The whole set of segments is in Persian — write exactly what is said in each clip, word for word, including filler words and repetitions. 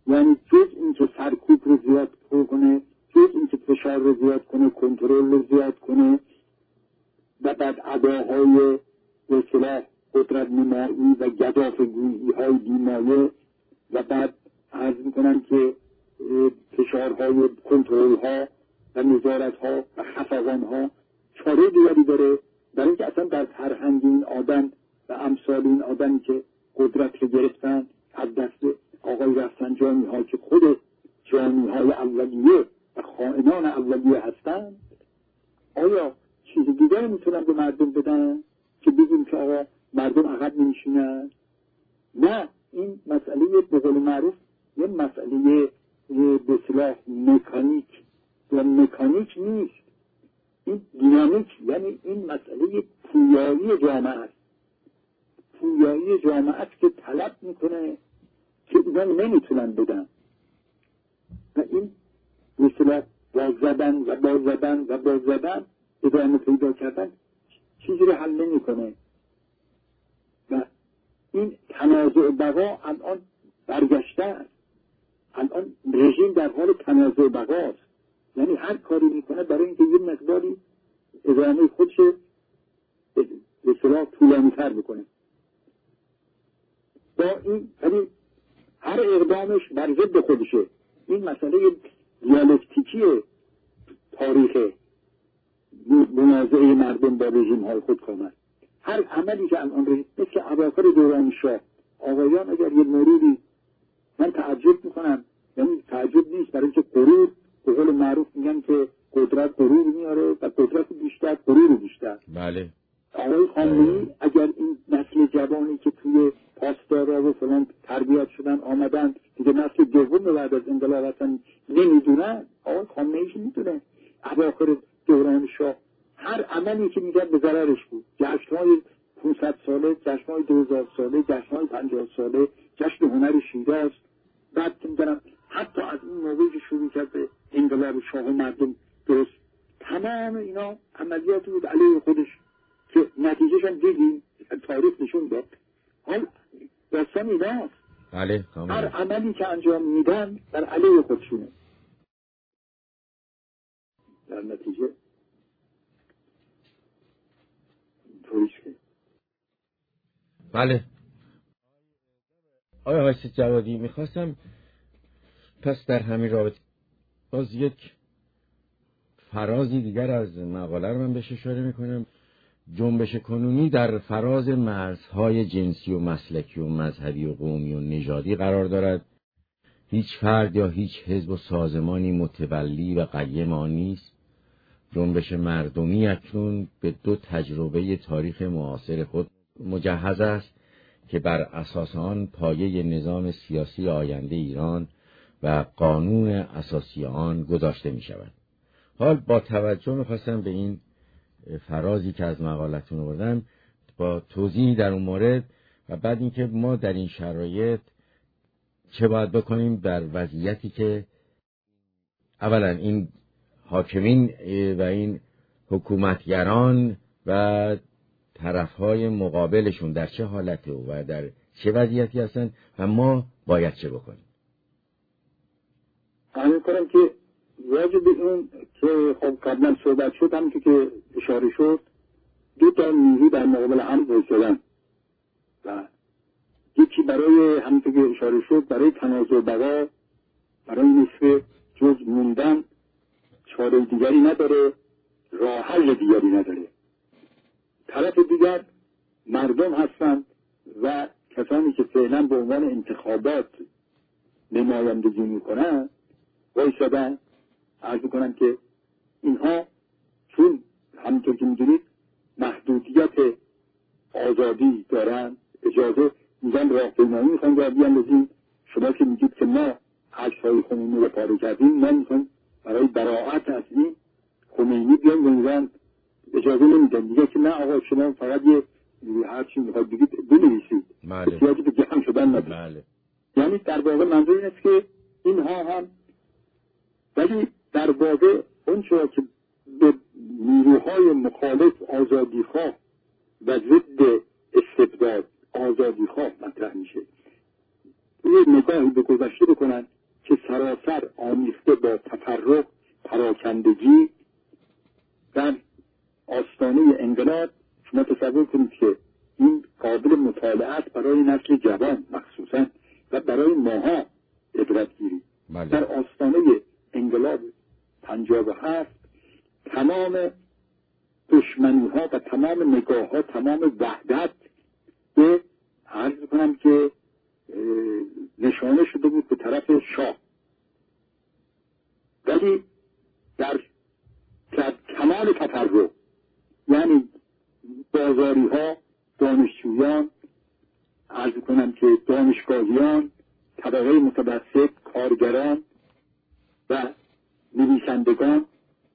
یعنی جز این که سرکوب رو زیاد کنه، جز این که فشار رو زیاد کنه، کنترل رو زیاد کنه و بعد اداهای به اصطلاح قدرت نمایی و گزافه‌گویی های بیمایه و بعد عرض میکنم که فشارهای کنترل ها و نظارت ها و خفقان ها چاره دیگری داره، برای اینکه اصلا در فرهنگ این آدم و امثال این آدمی که قدرت رو گرفتن از دست آقای رفسنجانی ها که خود جانی های اولیه و خائنان اولیه هستن، آیا چیز دیگری میتونن به مردم بدن که بگیم که آقا مردم عقب نمیشینن؟ نه، این مسئله به قول معروف یه مسئله به اصطلاح مکانیک و مکانیک نیست، این دینامیک، یعنی این مسئله پویایی جامعه است. پویایی جامعه است که طلب میکنه که اینا نمیتونن بدن و این به اصطلاح باز زدن و باز زدن و باز زدن ادامه پیدا کردن چیزی رو حل نمیکنه و این تنازع بقا الان برگشته است. الان رژیم در حال تنازع بقاست، یعنی هر کاری میکنه برای اینکه یه مقداری ادامه خودش به اصطلاح طولانی‌تر میکنه. با این یعنی هر اقدامش بر ضد خودشه. این مسئله دیالکتیکی تاریخ منازعه مردم با رژیم های خود کامل. هر عملی که الان رژیم مثل اواخر دوران شاه آقایان اگر یه موردی، من تعجب میکنم، یعنی تعجب نیست، برای اینکه غرور به قول معروف میگن که قدرت غرور میاره و قدرت بیشتر غرور بیشتر. بله. آقای خامنه‌ای اگر این نسل جوانی که توی پاسدارا و فلان تربیت شدن آمدن دیگه نسل دوم بعد از انقلاب اصلا نمیدونن، آقای خامنه‌ای میدونه اواخر دوران شاه هر عملی که میگن به ضررش بود. جشن‌های پانصد ساله، جشن‌های دو هزار ساله، جشن‌های پنجاه ساله، جشن هنر شیراز، بعد که میگن حتی از این موقعی که شروع کرد به انقلاب شاه و مردم درست، تمام اینا عملیات بود علیه خودش که نتیجهش هم دیدیم، تاریخ نشون داد. حال داستان ایناست. بله. هر عملی که انجام میدن در علیه خودشونه، در نتیجه طوریش که بله. آیا آقای جوادی میخواستم پس در همین رابطه باز یک فرازی دیگر از مقاله رو من بهش اشاره میکنم. جنبش کنونی در فراز مرزهای جنسی و مسلکی و مذهبی و قومی و نژادی قرار دارد. هیچ فرد یا هیچ حزب و سازمانی متولی و قیم آن نیست. جنبش مردمی اکنون به دو تجربه تاریخ معاصر خود مجهز است که بر اساس آن پایه نظام سیاسی آینده ایران و قانون اساسی آن گذاشته می شود. حال با توجه می‌خواستم به این فرازی که از مقالتون آوردم با توضیحی در اون مورد و بعد اینکه ما در این شرایط چه باید بکنیم در وضعیتی که اولا این حاکمین و این حکومتگران و طرفهای مقابلشون در چه حالته و در چه وضعیتی هستن و ما باید چه بکنیم. همین کنم که واجب این که خب قبلا صحبت شد، هم که اشاره شد، دو تا نیروی در مقابل هم بایستادن و یکی برای هم که اشاره شد برای تنازع بقا، برای نصف جز موندن، چاره دیگری نداره، راه حل دیگری نداره. طرف دیگر مردم هستند و کسانی که فعلا به عنوان انتخابات نمایندگی میکنن وایسادن. عرض میکنم که اینها چون همونطور که میدونید محدودیت آزادی دارن، اجازه میگن راهپیمایی میخوان را بیاندازیم، شما که میگید که ما عکس‌های خمینی رو پاره کردیم، ما میخوان برای براءت از این خمینی بیان میگن اجازه نمیدن دیگه که نه آقا شما فقط یه هر چی میخواد بگید بنویسید، احتیاجی به جمع شدن نداره. بله. یعنی در واقع منظور این است که اینها هم، ولی در واقع اون چرا که به نیروهای مخالف آزادیخواه و ضد استبداد آزادیخواه مطرح میشه، یه نگاهی به گذشته بکنن قابل مطالعه است برای نسل جوان مخصوصا و برای ماها عبرت گیری. بله. در آستانه انقلاب پنجاه و هفت تمام دشمنی ها و تمام نگاه ها، تمام وحدت به عرض کنم که نشانه شده بود به طرف شاه، ولی در کمال تفرق، یعنی بازاری ها، دانشجویان، عرض کنم که دانشگاهیان، طبقه متوسط، کارگران و نویسندگان،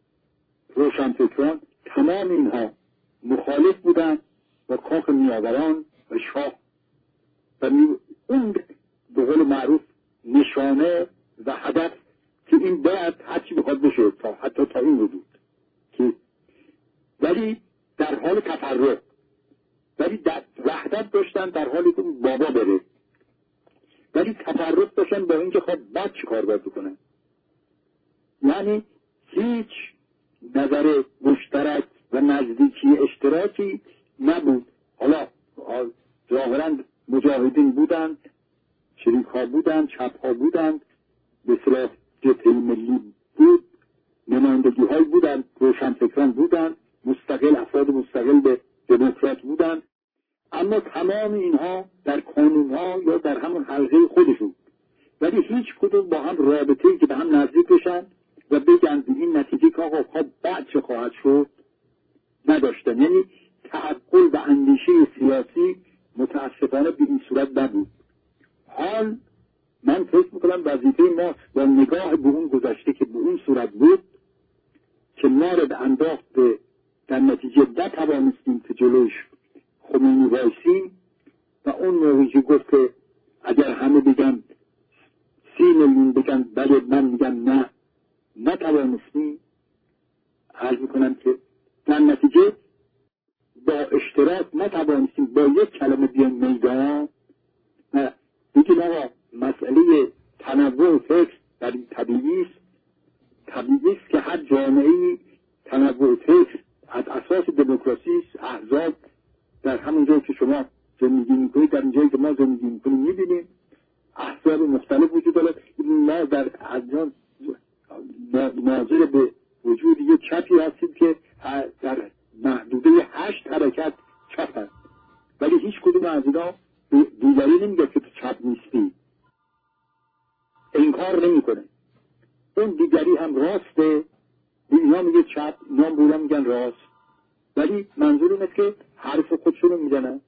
روشنفکران، تمام اینها مخالف بودند با کاخ نیاوران و شاه و اون به قول معروف نشانه و هدف که این باید هرچی بخواد بشه تا حتی تا این حدود که ولی در حال تفرق، ولی در وحدت داشتن در حالی که بابا بره، ولی تفرق داشتن با اینکه خب بعد چی کار باید بکنن. یعنی هیچ نظر مشترک و نزدیکی اشتراکی نبود. حالا ظاهراً مجاهدین بودند، شریک ها بودند، چپ ها بودند، به اصطلاح جبهه ملی بود، نمایندگی های بودند، روشنفکران بودند، مستقل افراد مستقل به دموکرات بودند، اما تمام اینها در کانون ها یا در همون حلقه خودشون، ولی هیچ کدوم با هم رابطه‌ای که به هم نزدیک بشن و بگن این نتیجه که آقا خب بعد چه خواهد شد نداشتن. یعنی تعقل و اندیشه سیاسی متاسفانه به این صورت نبود. حال من فکر میکنم وظیفه ما با نگاه به اون گذشته که به اون صورت بود که ما رو به انداخت به در نتیجه نتوانستیم که جلوش خمینی وایسیم و اون موقعی که گفت که اگر همه بگن سی میلیون بگن بله من میگم نه نتوانستیم، عرض میکنم که در نتیجه با اشتراک نتوانستیم با یک کلمه بیان میدان و بگیم آقا مسئله تنوع فکر در این طبیعی است، طبیعی است که هر جامعه‌ای تنوع فکر از اساس دموکراسی است. احزاب در همون جایی که شما زندگی میکنید در این جایی که ما زندگی میکنیم میبینیم احزاب مختلف وجود دارد. ما در ادیان ناظر به وجود یک چپی هستیم که در محدوده هشت حرکت چپ هست، ولی هیچ کدوم از اینا دیگری نمیگه که تو چپ نیستی، این کار نمی کنه. اون دیگری هم راسته، اینا میگه چپ، اینا بولا میگن راست، ولی منظور اینه که حرف خودشونو میزنن.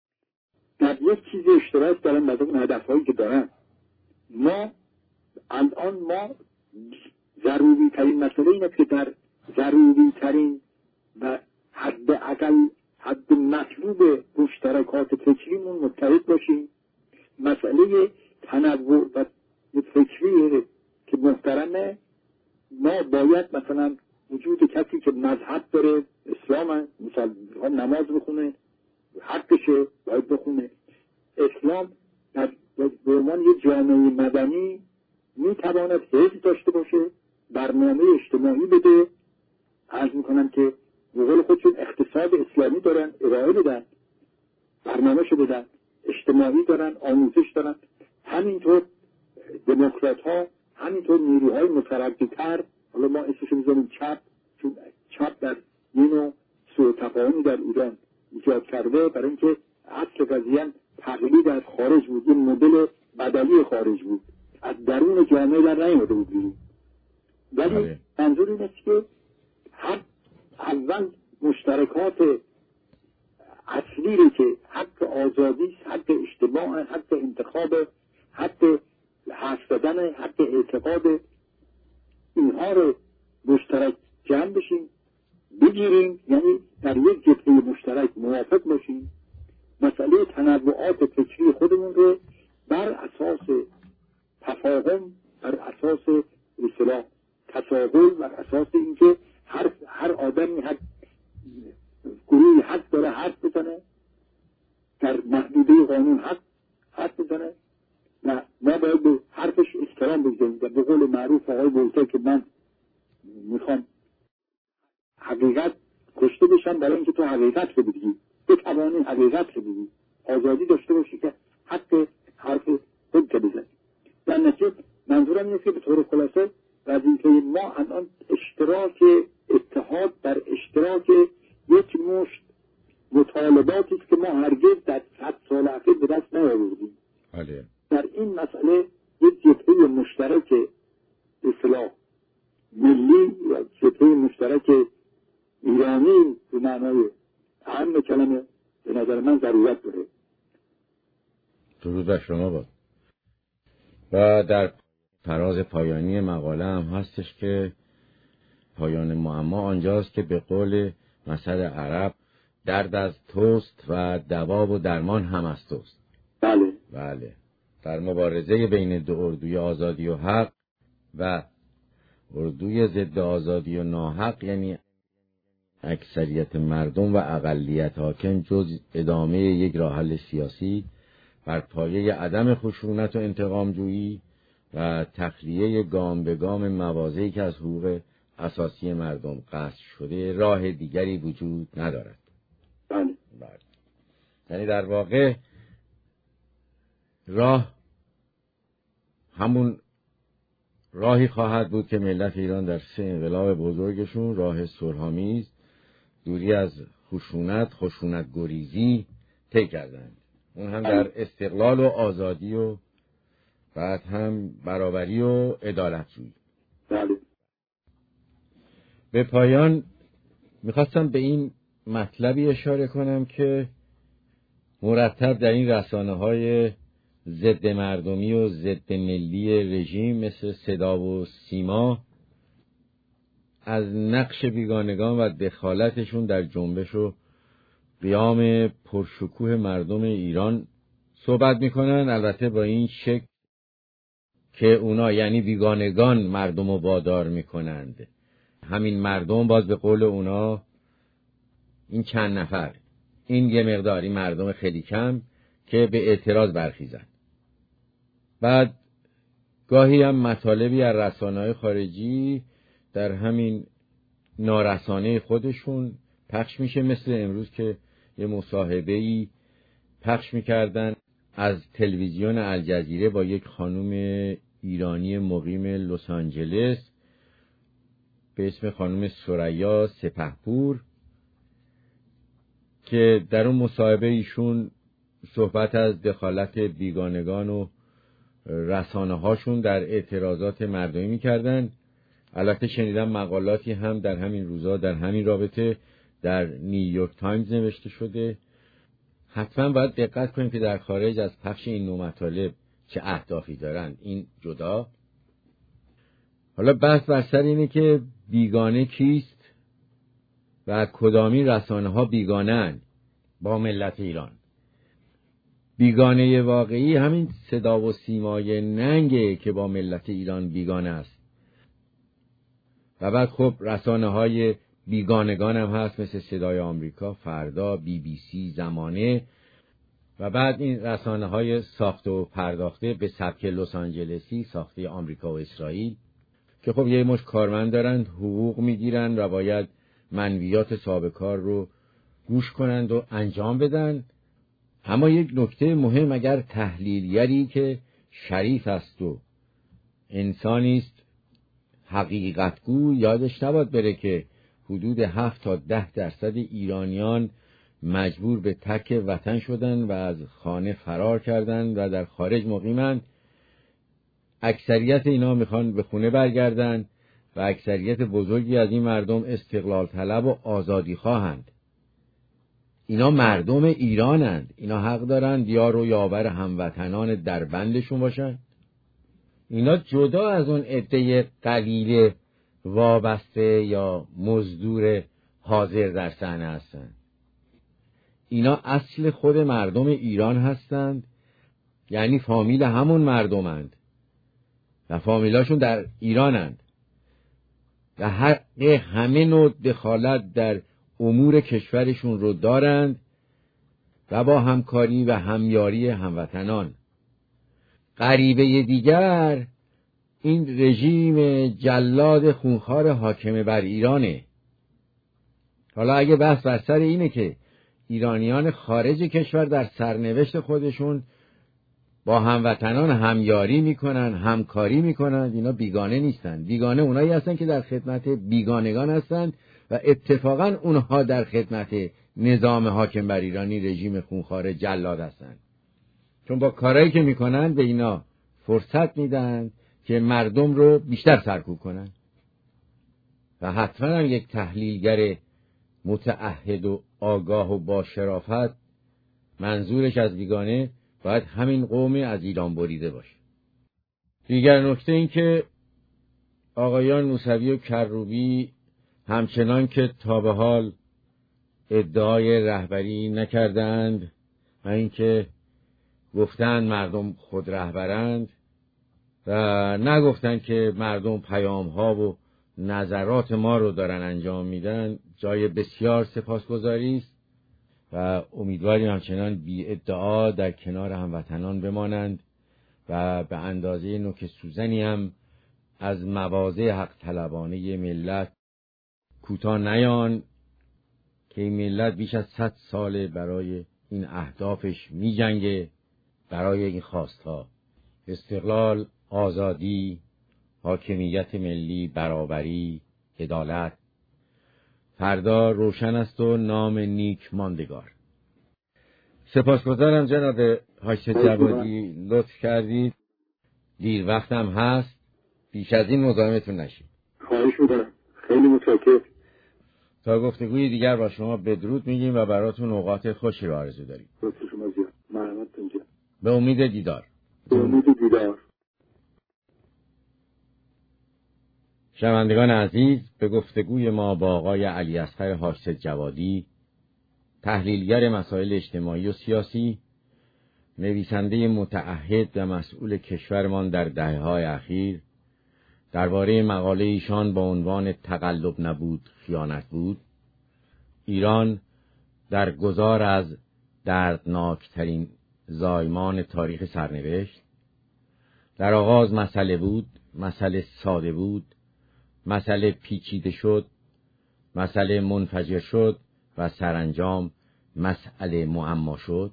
در یک چیز اشتراک دارن بعد اون هدفهایی که دارن. ما الان ما ضروری ترین مسئله اینه که در ضروری ترین و حد اقل حد مطلوب مشترکات فکریمون متحد باشیم. مسئله تنوع و فکری که محترمه، ما باید مثلا وجود کسی که مذهب داره، اسلام مثلا نماز بخونه حقشه باید بخونه. اسلام در عنوان یک جامعه مدنی میتواند حزب داشته باشه، برنامه اجتماعی بده، عرض میکنم که به قول خودشون اقتصاد اسلامی دارن ارائه بدن، برنامه‌شو بدن، اجتماعی دارن، آموزش دارن. همینطور دموکرات ها، همینطور نیروهای مترددتر، حالا ما اسمشو میذاریم چپ، چون چپ در یه نوع سوء تفاهمی در ایران ایجاد کرده برای اینکه اصل قضیه تقلید از خارج بود، این مدل بدلی خارج بود، از درون جامعه در نیامده بود بیرون. ولی منظور این است که هر اول مشترکات اصلی رو که حق آزادی، حق اجتماع، حق انتخاب، حق حرف زدن، حق اعتقاد، اینها رو مشترک جمع بشیم بگیریم، یعنی در یک جبهه مشترک موافق باشیم. مسئله تنوعات فکری خودمون رو بر اساس تفاهم، بر اساس اصطلاح تساهل، بر اساس اینکه هر هر آدمی هر گروهی حق داره حرف بزنه، در محدوده قانون حق حرف بزنه و ما باید به حرفش احترام بگذاریم. و به قول معروف آقای بولتا که من میخوام حقیقت کشته بشم برای اینکه تو حقیقت رو بگی، تو توانی حقیقت رو بگی. آزادی داشته باشی که حق حرف خود که بزنی. در نتیجه منظورم اینه که به طور خلاصه وظیفه ما الان اشتراک اتحاد در اشتراک یک مشت مطالباتی است که ما هرگز در صد سال اخیر به دست نیاوردیم. بله. در این مسئله یک جبهه مشترک اصلاح ملی یا جبهه مشترک ایرانی به معنای اهم کلمه به نظر من ضرورت داره. درود بر شما باد. و در فراز پایانی مقاله هم هستش که پایان معما آنجاست که به قول مثل عرب درد از توست و دوا و درمان هم از توست. بله. بله. در مبارزه بین دو اردوی آزادی و حق و اردوی ضد آزادی و ناحق، یعنی اکثریت مردم و اقلیت حاکم، جز ادامه یک راه حل سیاسی بر پایه عدم خشونت و انتقام جویی و تخلیه گام به گام مواضعی که از حقوق اساسی مردم قصد شده، راه دیگری وجود ندارد. بله. بله. یعنی در واقع راه همون راهی خواهد بود که ملت ایران در سه انقلاب بزرگشون، راه صلح‌آمیز، دوری از خشونت، خشونت گریزی طی کردند. اون هم در استقلال و آزادی و بعد هم برابری و عدالت جویی. بله. به پایان میخواستم به این مطلبی اشاره کنم که مرتب در این رسانه‌های ضد مردمی و ضد ملی رژیم مثل صدا و سیما از نقش بیگانگان و دخالتشون در جنبش و قیام پرشکوه مردم ایران صحبت میکنن، البته با این شک که اونا یعنی بیگانگان مردم رو وادار میکنند. همین مردم باز به قول اونا این چند نفر، این یه مقداری مردم خیلی کم که به اعتراض برخیزن. بعد گاهی هم مطالبی از رسانه‌های خارجی در همین نارسانه خودشون پخش میشه، مثل امروز که یه مصاحبه‌ای پخش میکردن از تلویزیون الجزیره با یک خانم ایرانی مقیم لس آنجلس به اسم خانم ثریا سپهپور که در اون مصاحبه ایشون صحبت از دخالت بیگانگان و رسانه هاشون در اعتراضات مردمی میکردن. البته شنیدم مقالاتی هم در همین روزا در همین رابطه در نیویورک تایمز نوشته شده. حتما باید دقت کنیم که در خارج از پخش این نوع مطالب چه اهدافی دارن، این جدا. حالا بحث بر سر اینه که بیگانه کیست و کدامی رسانه ها بیگانه‌اند با ملت ایران. بیگانه واقعی همین صدا و سیمای ننگه که با ملت ایران بیگانه است. و بعد خب رسانه های بیگانگان هم هست مثل صدای آمریکا، فردا، بی بی سی، زمانه. و بعد این رسانه های ساخته و پرداخته به سبک لس آنجلسی، ساخته آمریکا و اسرائیل، که خب یه مش کارمند دارند، حقوق میگیرن و باید منویات صاحب کار رو گوش کنند و انجام بدن. اما یک نکته مهم، اگر تحلیلگری که شریف است و انسانی است حقیقتگو، یادش نباید بره که حدود هفت تا ده درصد ایرانیان مجبور به ترک وطن شدن و از خانه فرار کردن و در خارج مقیمن. اکثریت اینا میخوان به خونه برگردن و اکثریت بزرگی از این مردم استقلال طلب و آزادی خواهند. اینا مردم ایرانند، اینا حق دارند یار و یاور هموطنان در بندشون باشن. اینا جدا از اون عده قلیل وابسته یا مزدور حاضر در صحنه هستند. اینا اصل خود مردم ایران هستند، یعنی فامیل همون مردمند و فامیلاشون در ایرانند و حق همه نوع دخالت در امور کشورشون رو دارند و با همکاری و همیاری هموطنان. غریبه دیگر این رژیم جلاد خونخوار حاکم بر ایرانه. حالا اگه بحث بر سر اینه که ایرانیان خارج کشور در سرنوشت خودشون با هموطنان همیاری میکنن، همکاری میکنن. اینا بیگانه نیستن. بیگانه اونایی هستن که در خدمت بیگانگان هستند و اتفاقا اونها در خدمت نظام حاکم بر ایرانی، رژیم خونخوار جلاد هستند. چون با کارهایی که میکنن به اینا فرصت میدن که مردم رو بیشتر سرکوب کنن. و حتما هم یک تحلیلگر متعهد و آگاه و با شرافت منظورش از بیگانه باید همین قوم از ایران بریده باشه. دیگر نکته این که آقایان موسوی و کروبی همچنان که تا به حال ادعای رهبری نکردند و اینکه گفتند مردم خود رهبرند و نگفتند که مردم پیام ها و نظرات ما رو دارن انجام میدن، جای بسیار سپاسگزاری است و امیدواریم همچنان بی ادعا در کنار هموطنان بمانند و به اندازه نوک سوزنی هم از مواضع حق طلبانه ملت کوتاه نیان که این ملت بیش از صد سال برای این اهدافش می جنگه، برای این خواستها: استقلال، آزادی، حاکمیت ملی، برابری، عدالت. فردا روشن است و نام نیک ماندگار. سپاسگزارم جناب حاج جوادی، لطف کردید. دیر وقتم هست، بیش از این مزاحمتون نشید. خواهش می‌کنم. خیلی متشکرم. تا گفتگوی دیگر با شما بدرود میگیم و براتون اوقات خوشی رو آرزو داریم. لطف شما زیاد. مرحمتتون جان. به امید دیدار. به امید دیدار. شنوندگان عزیز، به گفتگوی ما با آقای علی اصغر حاج جوادی، تحلیلگر مسائل اجتماعی و سیاسی، نویسنده متعهد و مسئول کشورمان در دهه‌های اخیر، درباره مقاله ایشان با عنوان تقلب نبود خیانت بود، ایران در گذار از دردناکترین زایمان تاریخ سرنوشت، در آغاز مسئله بود، مسئله ساده بود، مسئله پیچیده شد، مسئله منفجر شد و سرانجام مسئله معما شد.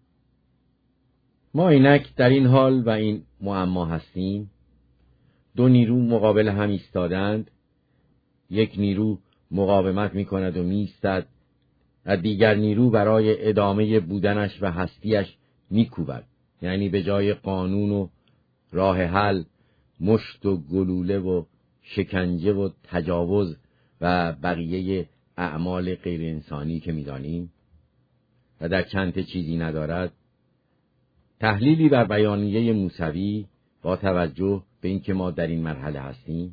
ما اینک در این حال و این معما هستیم. دو نیرو مقابل هم ایستادند. یک نیرو مقاومت می کند و می ایستد و دیگر نیرو برای ادامه بودنش و هستیش می کوبد. یعنی به جای قانون و راه حل، مشت و گلوله و شکنجه و تجاوز و بقیه اعمال غیر انسانی که می دانیم و در چند چیزی ندارد. تحلیلی بر بیانیه موسوی با توجه به اینکه ما در این مرحله هستیم.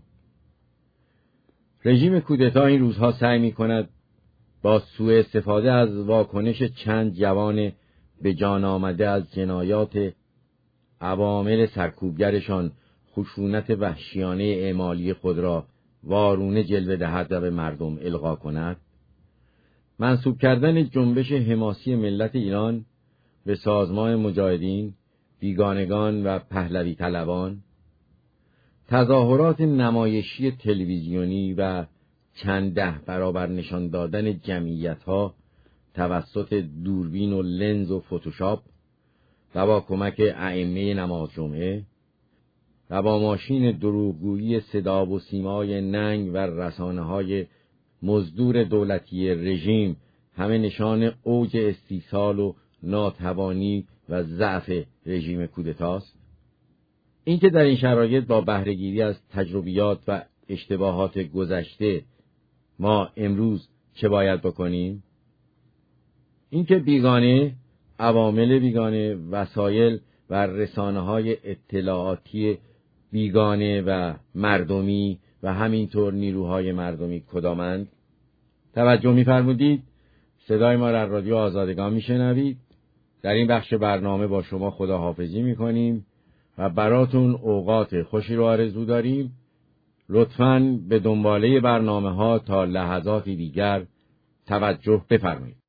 رژیم کودتا این روزها سعی می کند با سوء استفاده از واکنش چند جوان به جان آمده از جنایات عوامل سرکوبگرشان خشونت وحشیانه اعمالی خود را وارونه جلوه دهد و به مردم القا کند. منسوب کردن جنبش حماسی ملت ایران به سازمان مجاهدین، بیگانگان و پهلوی طلبان، تظاهرات نمایشی تلویزیونی و چند ده برابر نشان دادن جمعیت‌ها توسط دوربین و لنز و فتوشاپ و با کمک ائمه نماز جمعه و با ماشین دروغگویی صدا و سیمای ننگ و رسانه‌های مزدور دولتی رژیم همه نشان اوج استیصال و ناتوانی و ضعف رژیم کودتاست. اینکه در این شرایط با بهره‌گیری از تجربیات و اشتباهات گذشته ما امروز چه باید بکنیم؟ اینکه بیگانه، عوامل بیگانه، وسایل و رسانه‌های اطلاعاتی بیگانه و مردمی و همینطور نیروهای مردمی کدامند؟ توجه می‌فرمودید؟ صدای ما در رادیو آزادگان میشنوید. در این بخش برنامه با شما خداحافظی میکنیم و براتون اوقات خوشی رو آرزو داریم. لطفاً به دنباله برنامه ها تا لحظاتی دیگر توجه بفرمایید.